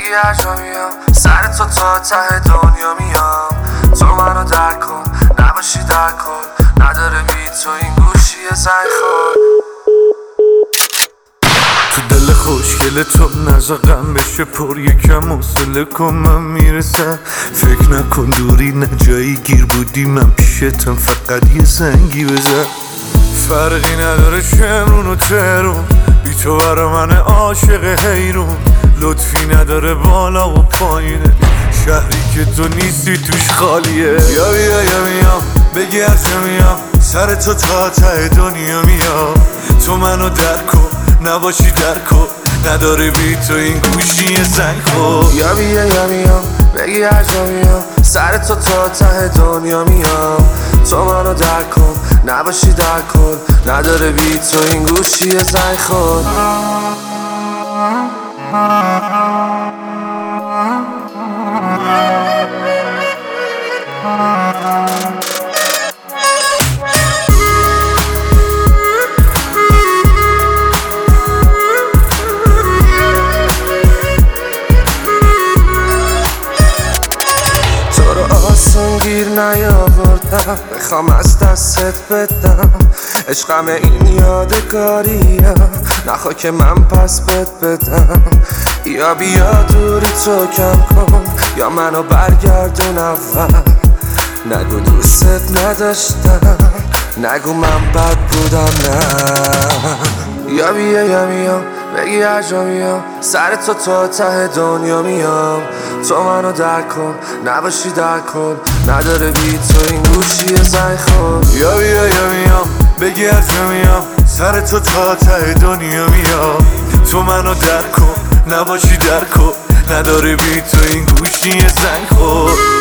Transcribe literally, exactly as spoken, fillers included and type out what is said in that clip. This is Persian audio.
بگی هر جا میام سر تو تا ته دنیا میام. تو منو درک کن نباشی در کن، نداره بی تو این گوشی زنگ خور. تو دل خوشگل تو نزاقم بشه پر یکم حوصله کن من میرسم. فکر نکن دوری نه جایی گیر بودی من پیشتم، فقط یه زنگی بزن. فرقی نداره شمرون و ترون، بی تو برا من عاشق حیرون. لطفی نداره بالا و پایینه، شهری که تو نیستی توش خالیه. یا بیا یا میام بگی از جا میام سر تو تا ته دنیا میام. تو منو درک کن نباشی در کن، نداره بی تو این گوشی زنگ خور. یا بیا یا میام بگی هر جا میام سر تو تا ته دنیا میام. تو منو درک کن نباشی در کن، نداره بی تو این گوشی زنگ خور. گیر نیاوردم بخوام از دستت بدم، عشقم این یادگاریه نخوا که من پس بد بدم. یا بیا دوری تو کم کن یا منو برگردون اول. نگو دوستت نداشتم نگو من بد بودم نه. یا بیا یا میام بگی هر جا میام سر تو تا ته دنیا میام. تو منو درک کن نباشی در کن، نداره بی تو این گوشی زنگ خور. یا بیا یا میام بگی از جا میام سر تو تا ته دنیا میام. تو منو درک کن نباشی در کن، نداره بی تو این گوشی زنگ خور.